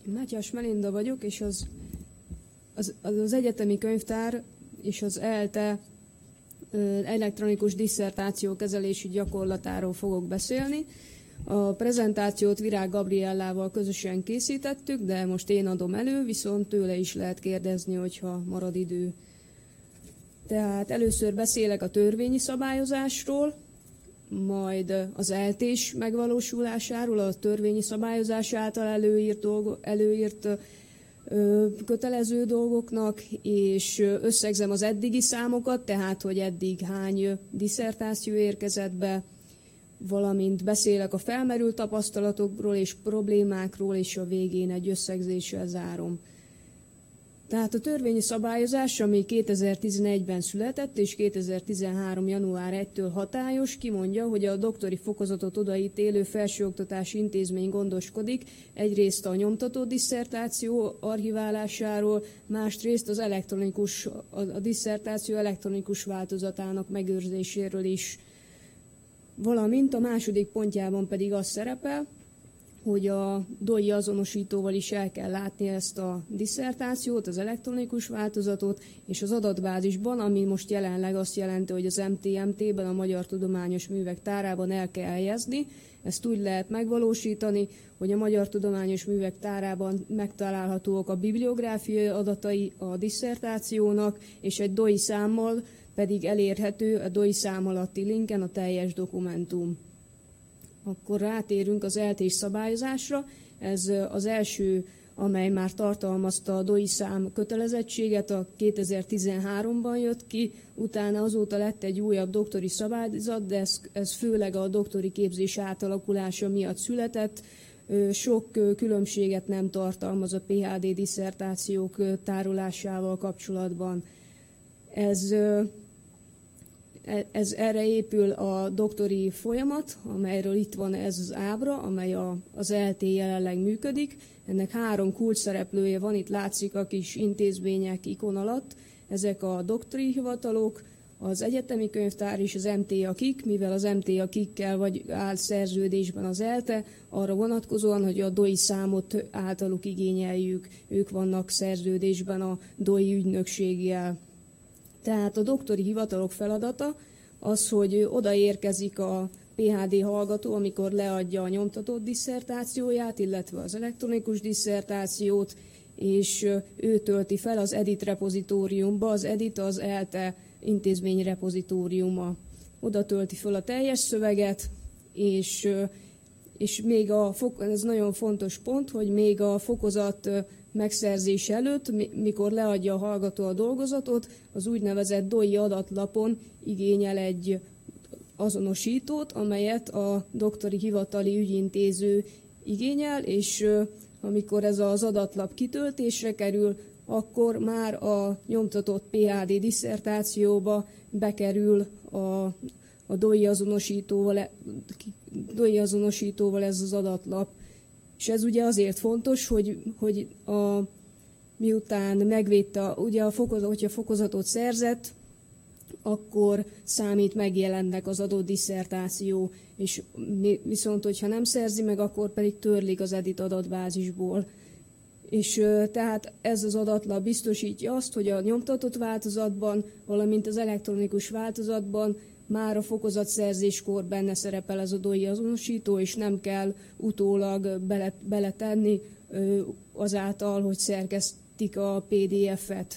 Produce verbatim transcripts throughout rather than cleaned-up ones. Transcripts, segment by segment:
Mátyás Melinda vagyok, és az, az, az egyetemi könyvtár és az ELTE elektronikus disszertáció kezelési gyakorlatáról fogok beszélni. A prezentációt Virág Gabriellával közösen készítettük, de most én adom elő, viszont tőle is lehet kérdezni, hogyha marad idő. Tehát először beszélek a törvényi szabályozásról, majd az eltés megvalósulásáról, a törvényi szabályozás által előírt, dolgo, előírt ö, kötelező dolgoknak, és összegzem az eddigi számokat, tehát hogy eddig hány disszertáció érkezett be, valamint beszélek a felmerült tapasztalatokról és problémákról, és a végén egy összegzéssel zárom. Tehát a törvényi szabályozás, ami kétezer-tizenegyben született, és kétezer-tizenhárom. január elsejétől hatályos, kimondja, hogy a doktori fokozatot odaítélő felsőoktatási intézmény gondoskodik egyrészt a nyomtatott disszertáció archiválásáról, másrészt az elektronikus, a disszertáció elektronikus változatának megőrzéséről is. Valamint a második pontjában pedig az szerepel, hogy a doi azonosítóval is el kell látni ezt a disszertációt, az elektronikus változatot, és az adatbázisban, ami most jelenleg azt jelenti, hogy az em té em té-ben, a Magyar Tudományos Művek Tárában el kell helyezni. Ezt úgy lehet megvalósítani, hogy a Magyar Tudományos Művek Tárában megtalálhatóak a bibliográfiai adatai a disszertációnak, és egy doi számmal pedig elérhető a doi szám alatti linken a teljes dokumentum. Akkor rátérünk az eltés szabályozásra. Ez az első, amely már tartalmazta a doi szám kötelezettséget, a kétezer-tizenháromban jött ki, utána azóta lett egy újabb doktori szabályzat, de ez, ez főleg a doktori képzés átalakulása miatt született. Sok különbséget nem tartalmaz a pé há dé disszertációk tárolásával kapcsolatban. Ez... Ez, erre épül a doktori folyamat, amelyről itt van ez az ábra, amely a, az é té jelenleg működik. Ennek három kulcsszereplője van, itt látszik a kis intézmények ikon alatt. Ezek a doktori hivatalok, az egyetemi könyvtár és az em té á kik, mivel az em té á kikkel vagy áll szerződésben az ELTE, arra vonatkozóan, hogy a doi számot általuk igényeljük, ők vannak szerződésben a doi ügynökséggel. Tehát a doktori hivatalok feladata az, hogy odaérkezik a pé há dé hallgató, amikor leadja a nyomtatott disszertációját, illetve az elektronikus disszertációt, és ő tölti fel az EDIT repozitóriumba. Az EDIT az ELTE intézmény repozitóriuma. Oda tölti fel a teljes szöveget, és, és még a, ez nagyon fontos pont, hogy még a fokozat megszerzés előtt, mikor leadja a hallgató a dolgozatot, az úgynevezett doi adatlapon igényel egy azonosítót, amelyet a doktori hivatali ügyintéző igényel, és amikor ez az adatlap kitöltésre kerül, akkor már a nyomtatott pé há dé disszertációba bekerül a, a doi azonosítóval, doi azonosítóval ez az adatlap. És ez ugye azért fontos, hogy, hogy a, miután megvédte, ugye a fokozat, hogyha fokozatot szerzett, akkor számít megjelennek az adott disszertáció, és viszont, hogyha nem szerzi meg, akkor pedig törlik az EDIT adatbázisból. És tehát ez az adatlap biztosítja azt, hogy a nyomtatott változatban, valamint az elektronikus változatban már a fokozatszerzéskor benne szerepel ez a doi azonosító, és nem kell utólag bele, beletenni azáltal, hogy szerkesztik a pé dé ef-et.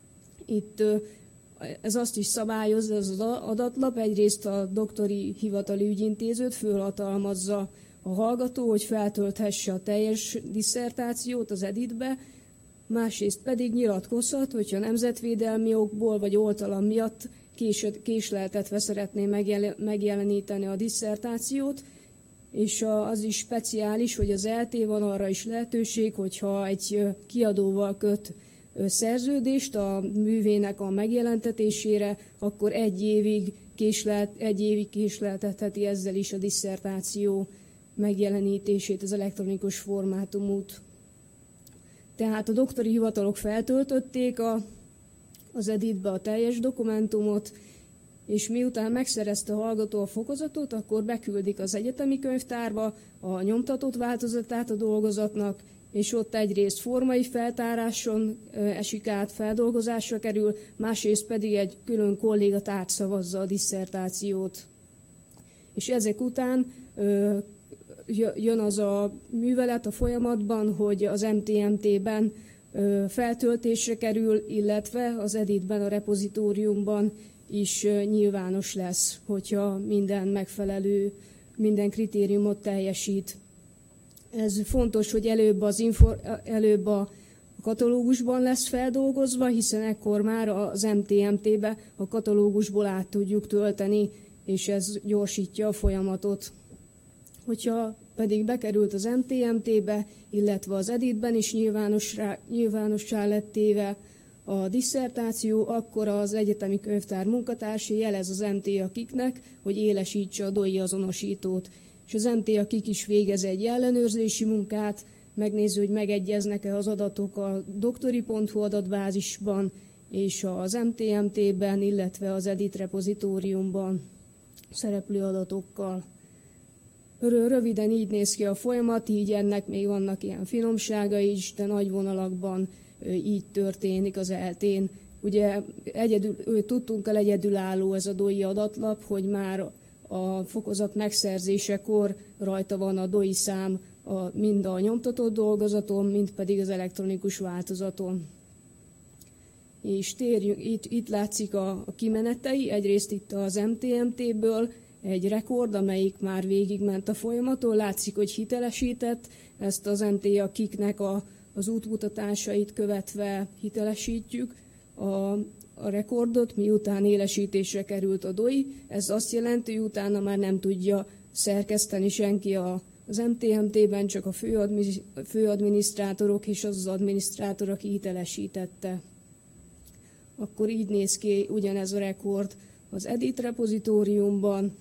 Itt ez azt is szabályozza, ez az adatlap, egyrészt a doktori hivatali ügyintézőt fölhatalmazza a hallgató, hogy feltölthesse a teljes disszertációt az editbe, másrészt pedig nyilatkozhat, hogyha nemzetvédelmi okból vagy oltalom miatt késleltetve szeretné megjeleníteni a disszertációt, és az is speciális, hogy az é té van arra is lehetőség, hogyha egy kiadóval köt szerződést a művének a megjelentetésére, akkor egy évig, késlelt, egy évig késleltetheti ezzel is a disszertáció megjelenítését, az elektronikus formátumút. Tehát a doktori hivatalok feltöltötték a, az editbe a teljes dokumentumot, és miután megszerezte a hallgató a fokozatot, akkor beküldik az egyetemi könyvtárba a nyomtatott változatát a dolgozatnak, és ott egyrészt formai feltáráson esik át, feldolgozásra kerül, másrészt pedig egy külön kolléga tárgyszavazza a disszertációt. És ezek után jön az a művelet a folyamatban, hogy az em té em té-ben feltöltésre kerül, illetve az editben, a repozitóriumban is nyilvános lesz, hogyha minden megfelelő, minden kritériumot teljesít. Ez fontos, hogy előbb, az infor, előbb a katalógusban lesz feldolgozva, hiszen ekkor már az em té em té-be a katalógusból át tudjuk tölteni, és ez gyorsítja a folyamatot. Hogyha pedig bekerült az em té em té-be, illetve az editben is nyilvánossá, nyilvánossá lett téve a disszertáció, akkor az egyetemi könyvtár munkatársa jelez az em té á kiknek, hogy élesítse a doi azonosítót. És az em té á kik is végez egy ellenőrzési munkát, megnézi, hogy megegyeznek-e az adatok a doktori pont hu adatbázisban és az em té em té-ben, illetve az edit repozitóriumban szereplő adatokkal. Röviden így néz ki a folyamat, így ennek még vannak ilyen finomságai is, de nagy vonalakban így történik az eltén. Ugye egyedül, tudtunk el egyedülálló ez a doi adatlap, hogy már a fokozat megszerzésekor rajta van a doi szám a, mind a nyomtatott dolgozaton, mind pedig az elektronikus változaton. És térjünk, itt, itt látszik a, a kimenetei, egyrészt itt az em té em té-ből egy rekord, amelyik már végigment a folyamaton, látszik, hogy hitelesített, ezt az em té á kiknek a, az útmutatásait követve hitelesítjük a, a rekordot, miután élesítésre került a doi. Ez azt jelenti, hogy utána már nem tudja szerkeszteni senki a, az em té em té-ben, csak a főadminisztrátorok és az az adminisztrátor, aki hitelesítette. Akkor így néz ki ugyanez a rekord az edit repozitóriumban,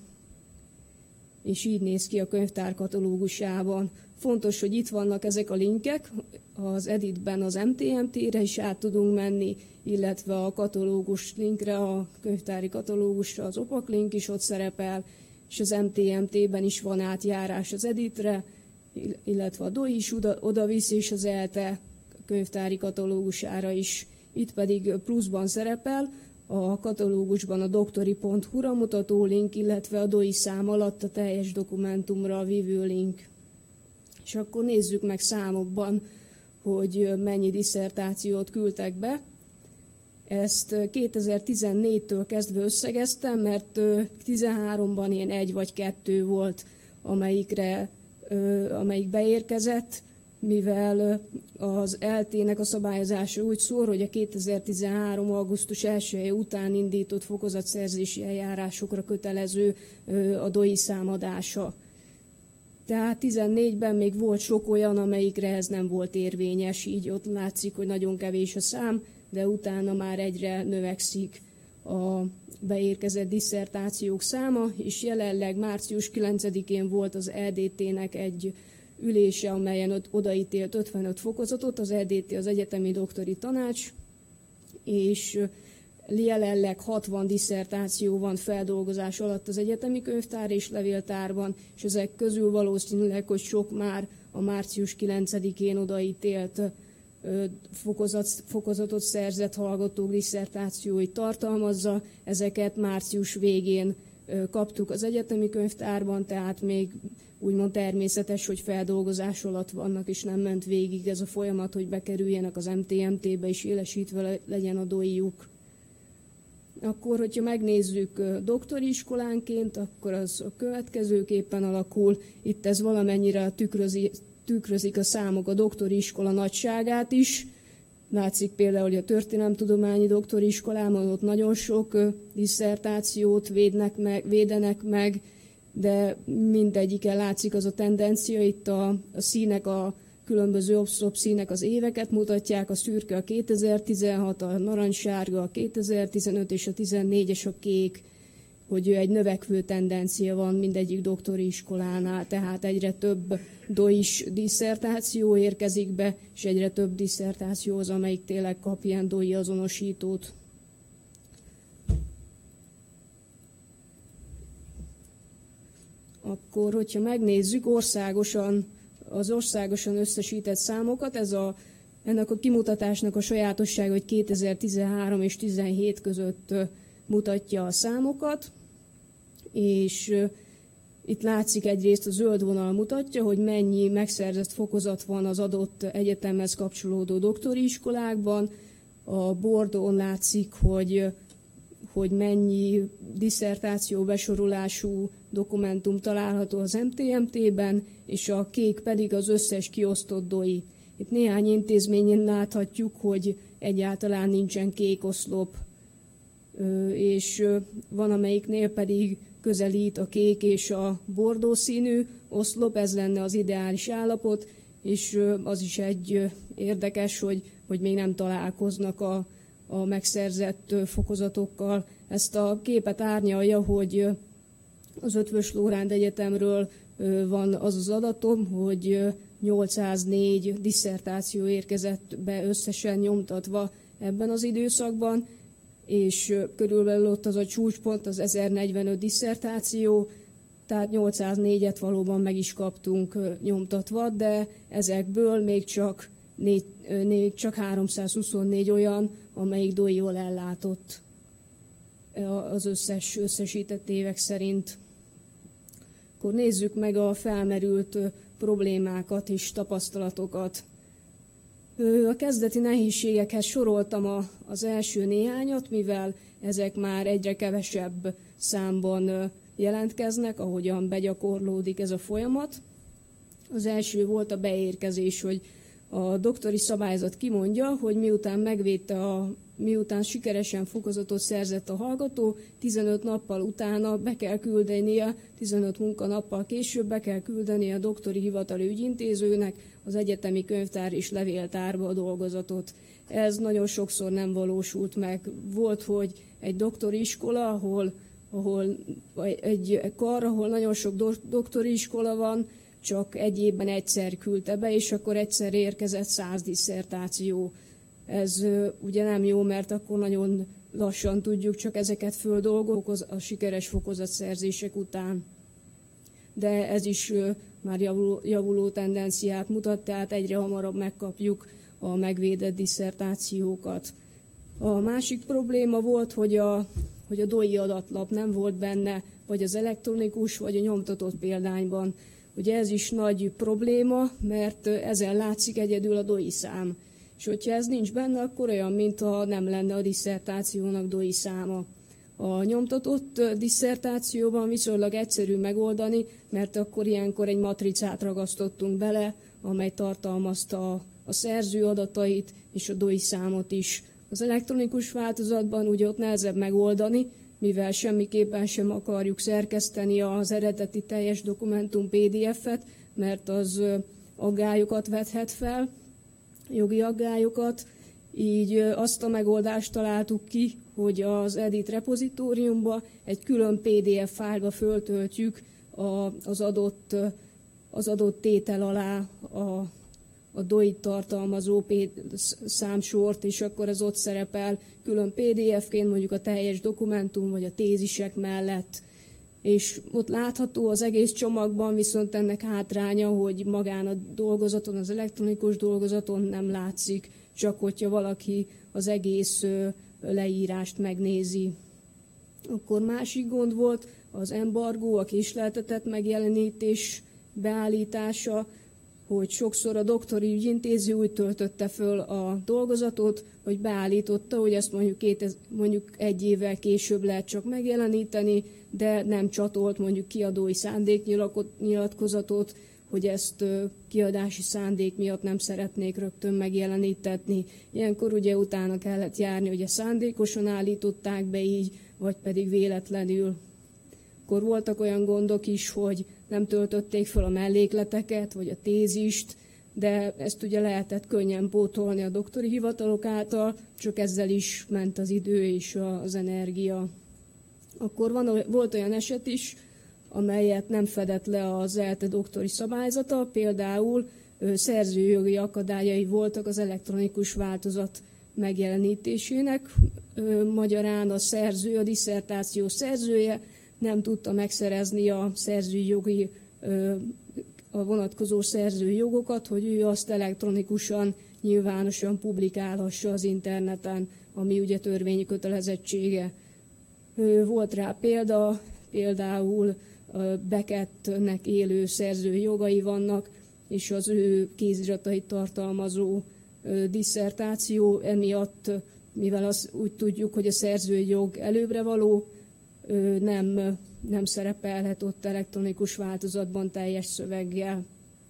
és így néz ki a könyvtár katalógusában. Fontos, hogy itt vannak ezek a linkek, az editben az em té em té-re is át tudunk menni, illetve a katalógus linkre, a könyvtári katalógusra az opak link is ott szerepel, és az em té em té-ben is van átjárás az editre, illetve a doi is oda, oda visz, és az ELTE könyvtári katalógusára is. Itt pedig pluszban szerepel a katalógusban a doktori pont hu-ra mutató link, illetve a doi szám alatt a teljes dokumentumra a vívő link. És akkor nézzük meg számokban, hogy mennyi disszertációt küldtek be. Ezt kétezer-tizennégytől kezdve összegeztem, mert tizenháromban ilyen egy vagy kettő volt, amelyikre, amelyik beérkezett, mivel az eltének a szabályozása úgy szól, hogy a kétezer-tizenhárom. augusztus elseje után indított fokozatszerzési eljárásokra kötelező a doi számadása. Tehát tizennégyben még volt sok olyan, amelyikre ez nem volt érvényes, így ott látszik, hogy nagyon kevés a szám, de utána már egyre növekszik a beérkezett disszertációk száma, és jelenleg március kilencedikén volt az é dé té-nek egy ülése, amelyen odaítélt ötvenöt fokozatot, az é dé té az Egyetemi Doktori Tanács, és jelenleg hatvan disszertáció van feldolgozás alatt az egyetemi könyvtár és levéltárban, és ezek közül valószínűleg, hogy sok már a március kilencedikén odaítélt fokozat, fokozatot szerzett hallgatók disszertációit tartalmazza. Ezeket március végén kaptuk az egyetemi könyvtárban, tehát még úgymond természetes, hogy feldolgozás alatt vannak, és nem ment végig ez a folyamat, hogy bekerüljenek az em té em té-be, és élesítve legyen a doi-juk. Akkor, hogyha megnézzük doktori iskolánként, akkor az a következőképpen alakul. Itt ez valamennyire tükrözi, tükrözik a számok a doktori iskola nagyságát is. Látszik például, hogy a történelemtudományi doktori iskolában ott nagyon sok disszertációt védnek meg, védenek meg, de mindegyiken látszik az a tendencia, itt a, a színek, a különböző oszlop színek az éveket mutatják, a szürke a kétezer-tizenhat, a narancssárga a kétezer-tizenöt és a tizennégy és a kék, hogy egy növekvő tendencia van mindegyik doktori iskolánál, tehát egyre több doi-s disszertáció érkezik be, és egyre több disszertáció az, amelyik tényleg kap ilyen doi azonosítót. Akkor, hogyha megnézzük országosan az országosan összesített számokat. Ez a, ennek a kimutatásnak a sajátossága, hogy kétezer-tizenhárom és tizenhét között mutatja a számokat, és itt látszik egyrészt a zöld vonal mutatja, hogy mennyi megszerzett fokozat van az adott egyetemhez kapcsolódó doktori iskolákban. A bordón látszik, hogy, hogy mennyi disszertáció besorolású dokumentum található az em té em té-ben, és a kék pedig az összes kiosztott doi. Itt néhány intézményen láthatjuk, hogy egyáltalán nincsen kék oszlop, és van amelyiknél pedig közelít a kék és a bordó színű oszlop, ez lenne az ideális állapot, és az is egy érdekes, hogy, hogy még nem találkoznak a, a megszerzett fokozatokkal. Ezt a képet árnyalja, hogy az Eötvös Loránd Egyetemről van az az adatom, hogy nyolcszáznégy disszertáció érkezett be összesen nyomtatva ebben az időszakban, és körülbelül ott az a csúcspont az ezernegyvenöt disszertáció, tehát nyolcszáznégyet valóban meg is kaptunk nyomtatva, de ezekből még csak, négy, még csak háromszázhuszonnégy olyan, amelyik doi-jól ellátott az összes összesített évek szerint. Akkor nézzük meg a felmerült problémákat és tapasztalatokat. A kezdeti nehézségekhez soroltam a, az első néhányat, mivel ezek már egyre kevesebb számban jelentkeznek, ahogyan begyakorlódik ez a folyamat. Az első volt a beérkezés, hogy a doktori szabályzat kimondja, hogy miután megvédte a, miután sikeresen fokozatot szerzett a hallgató, tizenöt nappal utána be kell küldenie, tizenöt munkanappal később be kell küldenie a doktori hivatali ügyintézőnek az egyetemi könyvtár és levéltárba a dolgozatot. Ez nagyon sokszor nem valósult meg. Volt, hogy egy doktori iskola, ahol, ahol egy kar, ahol nagyon sok doktori iskola van, csak egy évben egyszer küldte be, és akkor egyszer érkezett száz disszertáció. Ez ugye nem jó, mert akkor nagyon lassan tudjuk csak ezeket földolgozni a sikeres fokozatszerzések után. De ez is már javuló, javuló tendenciát mutat, tehát egyre hamarabb megkapjuk a megvédett disszertációkat. A másik probléma volt, hogy a, hogy a doi adatlap nem volt benne, vagy az elektronikus, vagy a nyomtatott példányban. Ugye ez is nagy probléma, mert ezen látszik egyedül a doi szám. És hogyha ez nincs benne, akkor olyan, mintha nem lenne a disszertációnak doi száma. A nyomtatott disszertációban viszonylag egyszerű megoldani, mert akkor ilyenkor egy matricát ragasztottunk bele, amely tartalmazta a, a szerző adatait és a doi számot is. Az elektronikus változatban ugye ott nehezebb megoldani, mivel semmiképpen sem akarjuk szerkeszteni az eredeti teljes dokumentum pé dé ef-et, mert az aggályokat vethet fel, jogi aggályokat. Így azt a megoldást találtuk ki, hogy az Edit repozitóriumba egy külön pé dé ef fájlba föltöltjük az adott, az adott tétel alá a, a doi-t tartalmazó számsort, és akkor ez ott szerepel külön pé dé ef-ként, mondjuk a teljes dokumentum vagy a tézisek mellett. És ott látható az egész csomagban, viszont ennek hátránya, hogy magán a dolgozaton, az elektronikus dolgozaton nem látszik, csak hogyha valaki az egész leírást megnézi. Akkor másik gond volt az embargó, a késleltetett megjelenítés beállítása, hogy sokszor a doktori ügyintéző úgy töltötte föl a dolgozatot, hogy beállította, hogy ezt mondjuk, két, mondjuk egy évvel később lehet csak megjeleníteni, de nem csatolt mondjuk kiadói szándéknyilatkozatot, hogy ezt kiadási szándék miatt nem szeretnék rögtön megjelenítetni. Ilyenkor ugye utána kellett járni, hogy szándékosan állították be így, vagy pedig véletlenül. Akkor voltak olyan gondok is, hogy nem töltötték fel a mellékleteket, vagy a tézist, de ezt ugye lehetett könnyen pótolni a doktori hivatalok által, csak ezzel is ment az idő és az energia. Akkor van, volt olyan eset is, amelyet nem fedett le az e el té doktori szabályzata, például szerzőjogi akadályai voltak az elektronikus változat megjelenítésének. Magyarán a szerző, a disszertáció szerzője nem tudta megszerezni a szerzőjogi a vonatkozó szerzői jogokat, hogy ő azt elektronikusan, nyilvánosan publikálhassa az interneten, ami ugye törvényi kötelezettsége. Volt rá példa, például Beckettnek élő szerzői jogai vannak, és az ő kéziratait tartalmazó disszertáció emiatt, mivel azt úgy tudjuk, hogy a szerzői jog előbbre való, nem, nem szerepelhet ott elektronikus változatban teljes szöveggel.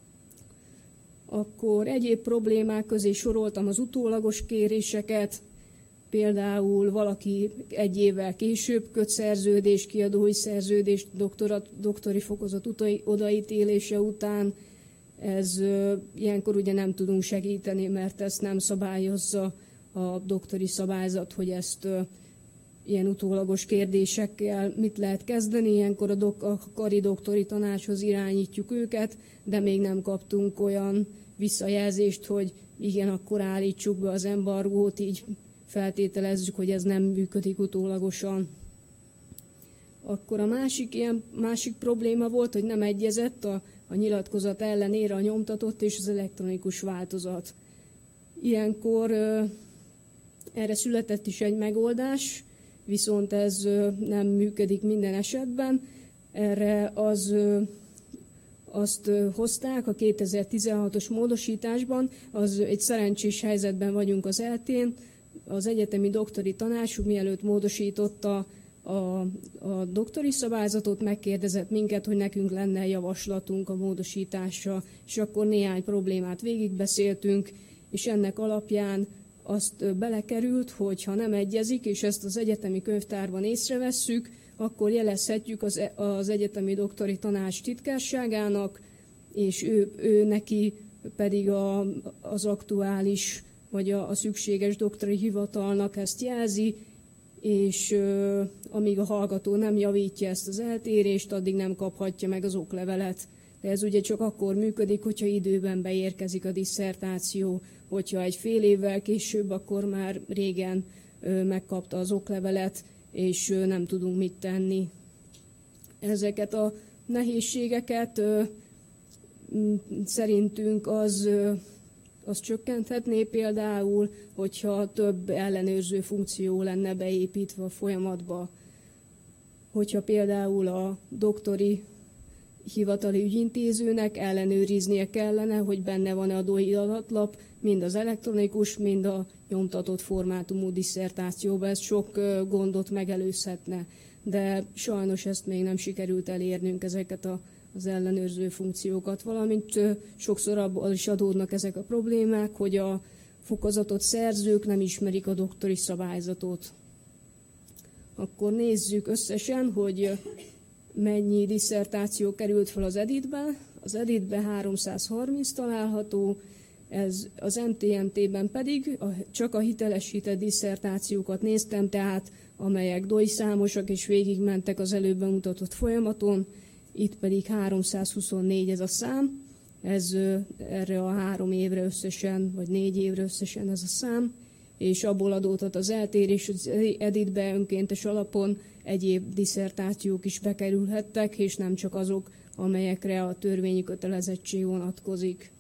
Akkor egyéb problémák közé soroltam az utólagos kéréseket, például valaki egy évvel később köt szerződést, kiadói szerződést doktorat, doktori fokozat odaítélése után. Ez ilyenkor ugye nem tudunk segíteni, mert ezt nem szabályozza a doktori szabályzat, hogy ezt ilyen utólagos kérdésekkel mit lehet kezdeni. Ilyenkor a, dok, a kari doktori tanácshoz irányítjuk őket, de még nem kaptunk olyan visszajelzést, hogy igen, akkor állítsuk be az embargót, így feltételezzük, hogy ez nem működik utólagosan. Akkor a másik, ilyen, másik probléma volt, hogy nem egyezett a, a nyilatkozat ellenére a nyomtatott és az elektronikus változat. Ilyenkor ö, erre született is egy megoldás, viszont ez ö, nem működik minden esetben. Erre az, ö, azt ö, hozták a kétezer-tizenhatos módosításban, az egy szerencsés helyzetben vagyunk az é el té-n, az egyetemi doktori tanács, mielőtt módosította a, a doktori szabályzatot, megkérdezett minket, hogy nekünk lenne javaslatunk a módosításra, és akkor néhány problémát végigbeszéltünk, és ennek alapján azt belekerült, hogy ha nem egyezik, és ezt az egyetemi könyvtárban észrevesszük, akkor jelezhetjük az, az egyetemi doktori tanács titkárságának, és ő, ő neki pedig a, az aktuális vagy a, a szükséges doktori hivatalnak ezt jelzi, és ö, amíg a hallgató nem javítja ezt az eltérést, addig nem kaphatja meg az oklevelet. De ez ugye csak akkor működik, hogyha időben beérkezik a disszertáció, hogyha egy fél évvel később, akkor már régen ö, megkapta az oklevelet, és ö, nem tudunk mit tenni. Ezeket a nehézségeket ö, szerintünk az... Ö, az csökkenthetné például, hogyha több ellenőrző funkció lenne beépítve a folyamatba. Hogyha például a doktori hivatali ügyintézőnek ellenőriznie kellene, hogy benne van-e a dói adatlap, mind az elektronikus, mind a nyomtatott formátumú disszertációban. Ez sok gondot megelőzhetne, de sajnos ezt még nem sikerült elérnünk, ezeket a az ellenőrző funkciókat, valamint sokszor abból is adódnak ezek a problémák, hogy a fokozatot szerzők nem ismerik a doktori szabályzatot. Akkor nézzük összesen, hogy mennyi disszertáció került fel az editbe. Az editbe háromszázharminc található, ez az em té em té-ben pedig csak a hitelesített disszertációkat néztem, tehát amelyek dói számosak és végigmentek az előbb bemutatott folyamaton. Itt pedig háromszázhuszonnégy ez a szám, ez erre a három évre összesen, vagy négy évre összesen ez a szám, és abból adódhat az eltérés, hogy az editbe önkéntes alapon egyéb disszertációk is bekerülhettek, és nem csak azok, amelyekre a törvényi kötelezettség vonatkozik.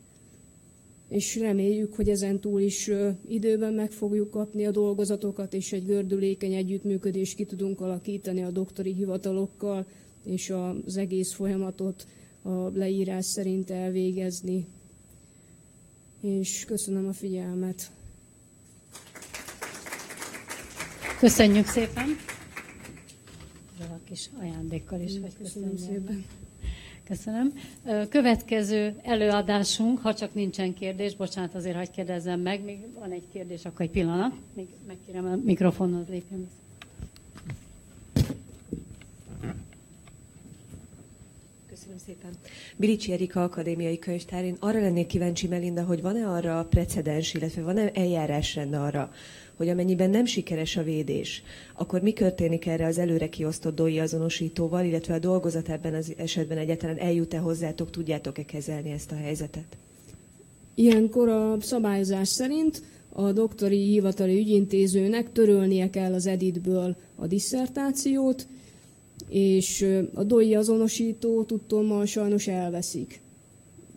És reméljük, hogy ezen túl is időben meg fogjuk kapni a dolgozatokat, és egy gördülékeny együttműködést ki tudunk alakítani a doktori hivatalokkal, és az egész folyamatot a leírás szerint elvégezni. És köszönöm a figyelmet. Köszönjük szépen! A kis ajándékkal is vagy köszönöm szépen. Köszönöm. Következő előadásunk, ha csak nincsen kérdés, bocsánat, azért hagyj kérdezzem meg, még van egy kérdés, akkor egy pillanat, még megkérem a mikrofonhoz lépjen vissza. Köszönöm szépen. Bilicsi Erika akadémiai könyvtár. Én arra lennék kíváncsi, Melinda, hogy van-e arra precedens, illetve van-e eljárásrend arra, hogy amennyiben nem sikeres a védés, akkor mi történik erre az előre kiosztott dói azonosítóval, illetve a dolgozat ebben az esetben egyáltalán eljut-e hozzátok, tudjátok-e kezelni ezt a helyzetet? Ilyenkor a szabályozás szerint a doktori hivatali ügyintézőnek törölnie kell az editből a disszertációt, és a dói azonosító tudtommal sajnos elveszik.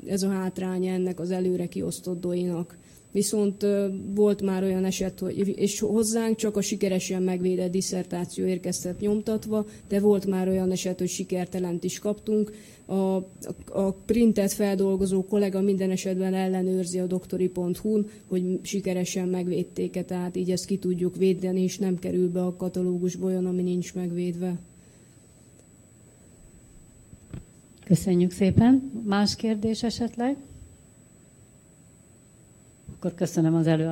ez a hátránya ennek az előre kiosztott doinak. Viszont volt már olyan eset, hogy, és hozzánk csak a sikeresen megvédett disszertáció érkezett nyomtatva, de volt már olyan eset, hogy sikertelent is kaptunk. A, a, a printet feldolgozó kollega minden esetben ellenőrzi a doktori pont hu-n, hogy sikeresen megvédték-e, tehát így ezt ki tudjuk védeni, és nem kerül be a katalógusba olyan, ami nincs megvédve. Köszönjük szépen. Más kérdés esetleg? Akkor köszönöm az előadást.